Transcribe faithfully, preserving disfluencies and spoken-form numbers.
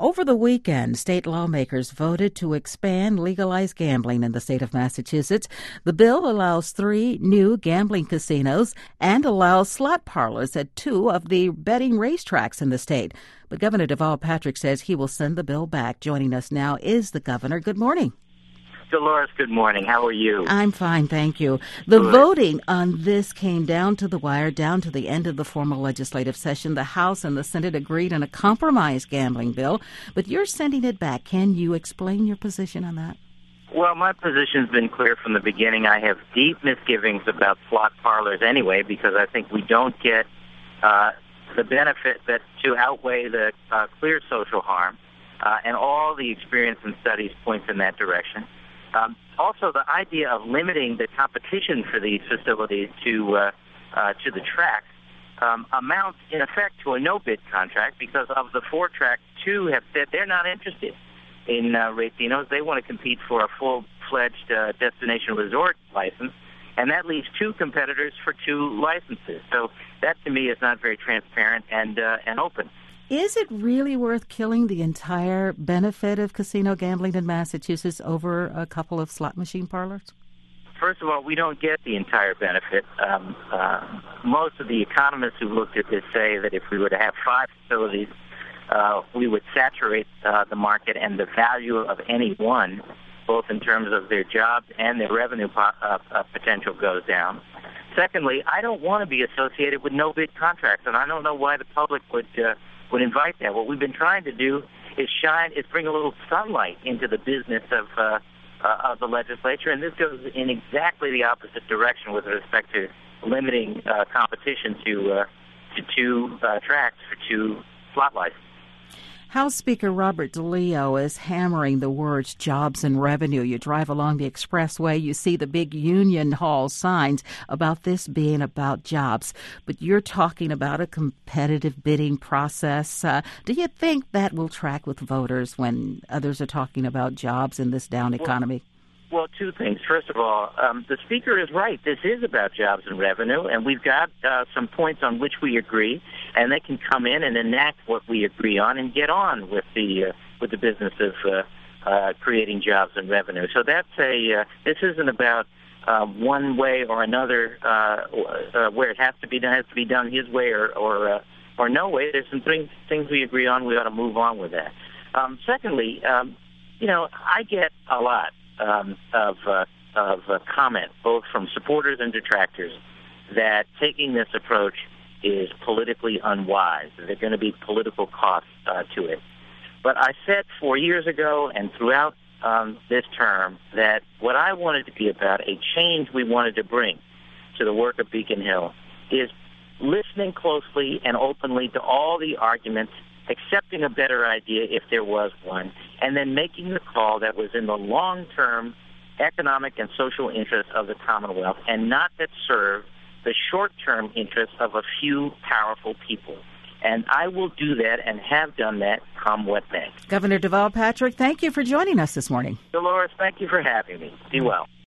Over the weekend, state lawmakers voted to expand legalized gambling in the state of Massachusetts. The bill allows three new gambling casinos and allows slot parlors at two of the betting racetracks in the state. But Governor Deval Patrick says he will send the bill back. Joining us now is the governor. Good morning. Dolores, good morning. How are you? I'm fine, thank you. The Good. voting on this came down to the wire, down to the end of the formal legislative session. The House and the Senate agreed on a compromise gambling bill, but you're sending it back. Can you explain your position on that? Well, my position's been clear from the beginning. I have deep misgivings about slot parlors anyway, because I think we don't get uh, the benefit that to outweigh the uh, clear social harm, uh, and all the experience and studies points in that direction. Um, also, the idea of limiting the competition for these facilities to uh, uh, to the tracks um, amounts, in effect, to a no-bid contract, because of the four tracks, two have said they're not interested in uh, racinos. They want to compete for a full-fledged uh, destination resort license, and that leaves two competitors for two licenses. So that, to me, is not very transparent and uh, and open. Is it really worth killing the entire benefit of casino gambling in Massachusetts over a couple of slot machine parlors? First of all, we don't get the entire benefit. Um, uh, most of the economists who looked at this say that if we were to have five facilities, uh, we would saturate uh, the market, and the value of any one, both in terms of their jobs and their revenue po- uh, uh, potential, goes down. Secondly, I don't want to be associated with no-bid contracts, and I don't know why the public would uh, would invite that. What we've been trying to do is shine, is bring a little sunlight into the business of uh, uh, of the legislature, and this goes in exactly the opposite direction with respect to limiting uh, competition to uh, to two uh, tracks for two slot licenses. House Speaker Robert DeLeo is hammering the words jobs and revenue. You drive along the expressway, you see the big Union Hall signs about this being about jobs. But you're talking about a competitive bidding process. Uh, do you think that will track with voters when others are talking about jobs in this down economy? Well, Well, two things. First of all, um, the Speaker is right. This is about jobs and revenue, and we've got uh, some points on which we agree, and they can come in and enact what we agree on and get on with the uh, with the business of uh, uh, creating jobs and revenue. So that's a uh, this isn't about uh, one way or another uh, uh, where it has to be done has to be done his way or or, uh, or no way. There's some things things we agree on. We ought to move on with that. Um, secondly, um, you know, I get a lot. Um, of uh, of uh, comment, both from supporters and detractors, that taking this approach is politically unwise. There are going to be political costs uh, to it. But I said four years ago and throughout um, this term that what I wanted to be about, a change we wanted to bring to the work of Beacon Hill, is listening closely and openly to all the arguments, accepting a better idea if there was one, and then making the call that was in the long-term economic and social interests of the Commonwealth, and not that served the short-term interests of a few powerful people. And I will do that and have done that come what may. Governor Deval Patrick, thank you for joining us this morning. Dolores, thank you for having me. Be well.